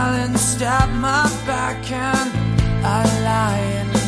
violence stabbed my back and I lie in